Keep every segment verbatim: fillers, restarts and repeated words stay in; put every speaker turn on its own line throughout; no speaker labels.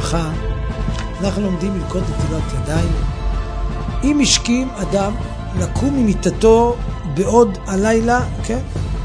וברכה, אנחנו לומדים ללכות נטילת ידיים. אם השכים אדם לקום ממיטתו בעוד הלילה, כן?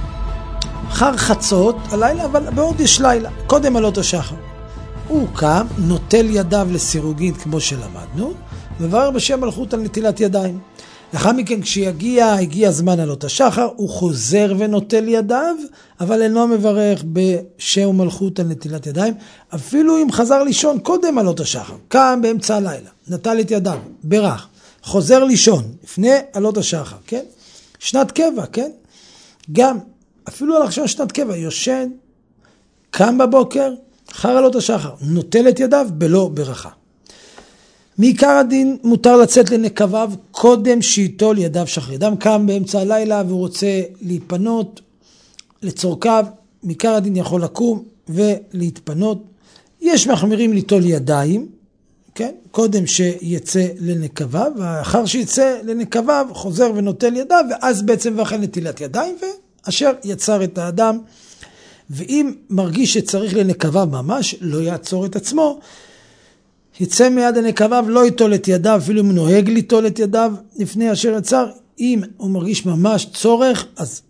אחר חצות הלילה, אבל בעוד יש לילה, קודם עלות השחר. הוא קם, נוטל ידיו לסירוגין כמו שלמדנו, וברר בשם מלכות על נטילת ידיים. לאחר מכן כשיגיע, הגיע זמן עלות השחר, הוא חוזר ונוטל ידיו, אבל אינו מברך בשם מלכות על נטילת ידיים, אפילו אם חזר לישון קודם עלות השחר, קם באמצע הלילה, נטל את ידיו, ברך, חוזר לישון, לפני עלות השחר, כן? שנת קבע, כן? גם, אפילו על עכשיו שנת קבע, יושן, קם בבוקר, אחר עלות השחר, נוטל את ידיו בלא ברכה. מעיקר הדין מותר לצאת לנקביו קודם שיטול ידיו שחר. אדם קם באמצע הלילה והוא רוצה להיפנות לצורכיו, מעיקר הדין יכול לקום ולהתפנות. יש מחמירים ליטול ידיים, כן? קודם שיצא לנקביו, ואחר שיצא לנקביו חוזר ונוטל ידיו, ואז בעצם ואחר נטילת ידיים, ואשר יצר את האדם. ואם מרגיש שצריך לנקביו ממש, לא יעצור את עצמו, יצא מיד הנקביו, לא יטול את ידיו, אפילו אם נוהג ליטול את ידיו לפני אשר יצר. אם הוא מרגיש ממש צורך, אז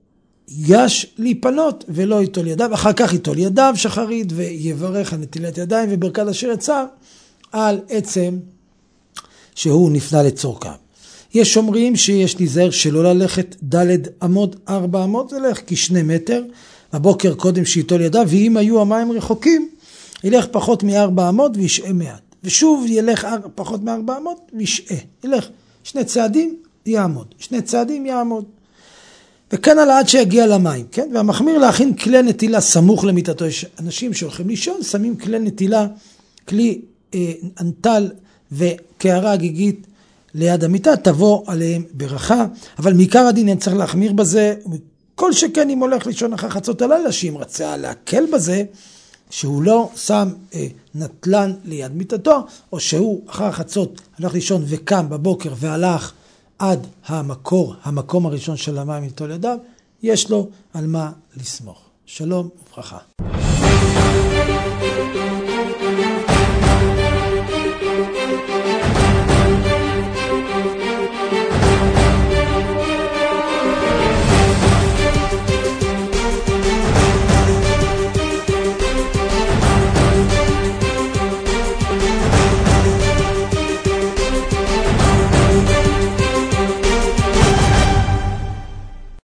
יש להיפנות ולא יטול ידיו. אחר כך יטול ידיו שחרית ויברך על נטילת ידיים וברכת אשר יצר על עצם שהוא נפנה לצורכיו. יש אומרים שיש להיזהר שלא ללכת ד' אמות, ארבע אמות, ולך כשני מטר, בבוקר קודם שיטול ידיו, ואם היו המים רחוקים, ילך פחות מארבע אמות וישעה מעט. ושוב ילך פחות מארבע אמות וישעה. ילך שני צעדים יעמוד. שני צעדים יעמוד. וכאן על עד שיגיע למים, כן? והמחמיר להכין כלי נטילה סמוך למיטתו. יש אנשים שהולכים לישון, שמים כלי נטילה, כלי אה, אנטל וקערה גיגית ליד המיטה, תבוא עליהם ברכה. אבל מעיקר הדין אין צריך להחמיר בזה. כל שכן אם הולך לישון אחר חצות הלילה, שאם רצה להקל בזה, שהוא לא שם אה, נטלן ליד מיטתו, או שהוא אחר חצות הלך לישון וקם בבוקר והלך עד המקור, המקום הראשון של המים ליטול ידיו, יש לו על מה לסמוך. שלום וברכה.